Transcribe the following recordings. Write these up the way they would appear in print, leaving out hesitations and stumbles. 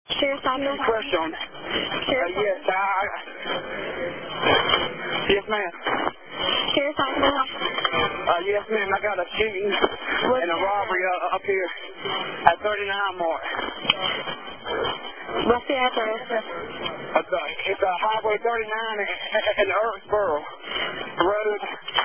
Sheriff's office. Question. Sheriff's Yes, yes, ma'am. Sheriff's office. Yes, ma'am. I got a shooting and a robbery up here at 39 Mark. What's the address? It's Highway 39 in Earthboro Road.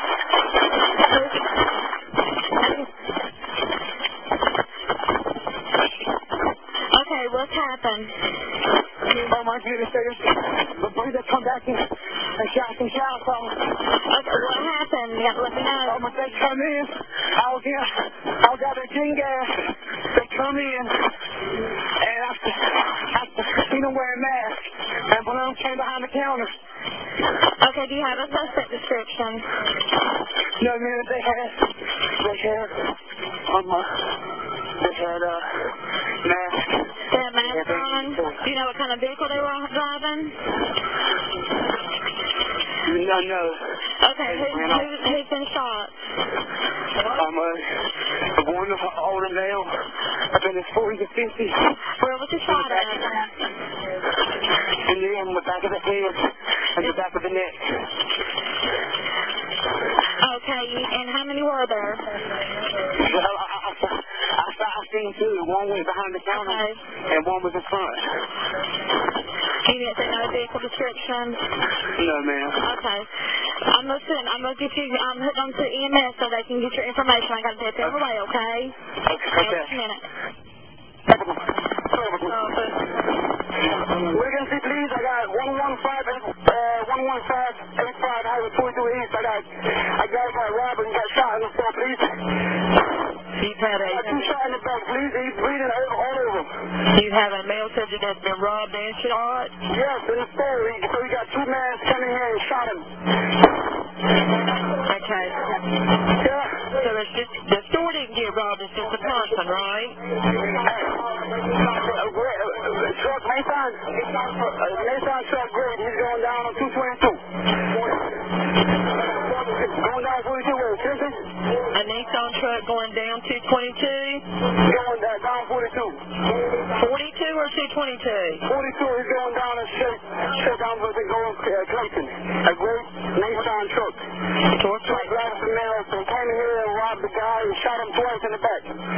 Okay, what's happened? Oh my goodness, the police have come back and shot some shots on me. Okay, what happened? You got to let me know. Oh, when they come in, I was out there getting gas. They come in, and I seen them wearing masks, and one of them came behind the counter. Okay, do you have a suspect description? No, man, they had masks. They had masks on? Do you know what kind of vehicle they were driving? No. Okay, who's been shot? One older male, up in his 40s or 50s. Where was he shot at? In the back of the head and the back of the neck. Okay, and how many were there? Well, I seen two. One was behind the counter, and one was in front. You didn't say no vehicle description? No, ma'am. Okay. I'm gonna get you hooked on to EMS so they can get your information. I gotta take them away, okay? Okay. Just a minute. Emergency, please. I got 11585 Highway 42 East. I got robbed and got shot in the front, please. You've had two shot in the back, please. He's bleeding all over. You have a male subject that's been robbed and shot? Yes, in the store. So we got two men coming here and shot him. Okay. Yeah. So it's just, the store didn't get robbed, it's just a person, right? Truck, Mason truck, great. He's going down on 222. Going down 42, where? Simpson? A Nissan truck going down 222? Going down 42. 42 or 222? 42, he's going down and shake down where they go in Clayton. A great Nissan truck. Truck drives the mail, so he came in here and robbed the guy and shot him twice in the back.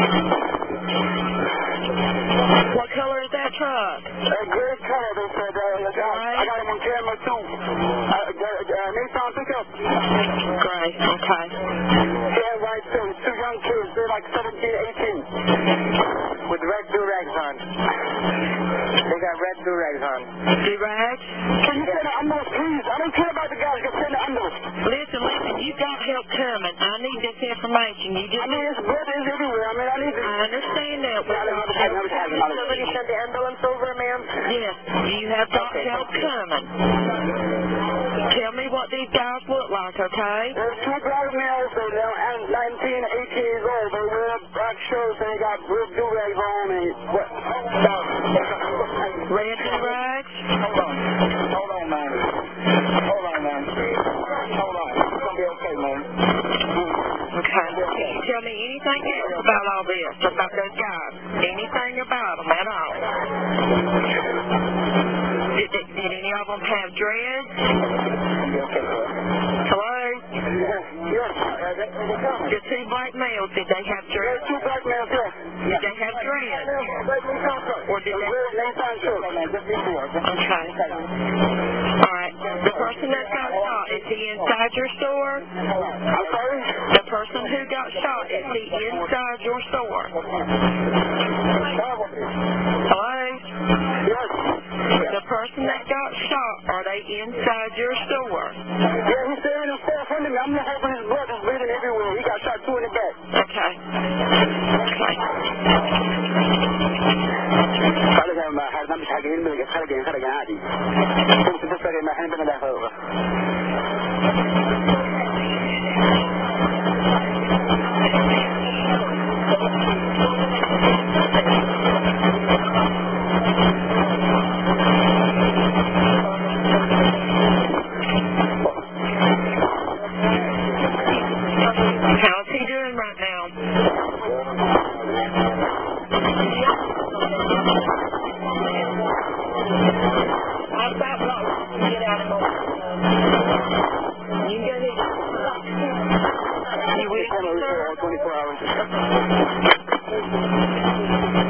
What color is that truck? A gray color, they said. I got him on camera too. Nissan pickup. Gray, okay. Yeah, right too. Two young kids, they're like 17, 18. With red do-rags on. They got red do-rags on. Do-rags? Can you send an ambulance, please? I don't care about the guys. Just send an ambulance. Listen, you got help coming. I need this information. It's blood is everywhere. I need this. I understand that. Somebody send the ambulance over, ma'am? Yes, you have got help coming. Tell me what these guys look like, okay? There's two black males, they're 19, 18 years old. They wear black shirts and they got blue do-rags on and what? Red do-rags? Hold on, man. It's gonna be okay, man. Okay. Can you tell me anything else about all this, about those guys? Anything about them at all? Did any of them have dreads? Hello? Yes. The two black males, did they have dreads? Two black males, yes. Did they have dreads? Or did they? Okay. All right. The person that got shot, is he inside your store? I'm sorry? The person who got shot, is he inside your store? Hello? Yes. The person that got shot, are they inside your store? Yeah, he's there in the store in front of me. I'm not hoping his blood is bleeding everywhere. He got shot two in the back. Okay. How's he doing right now? I'll stop long. Get out of here. You get it. You will. 24 hours.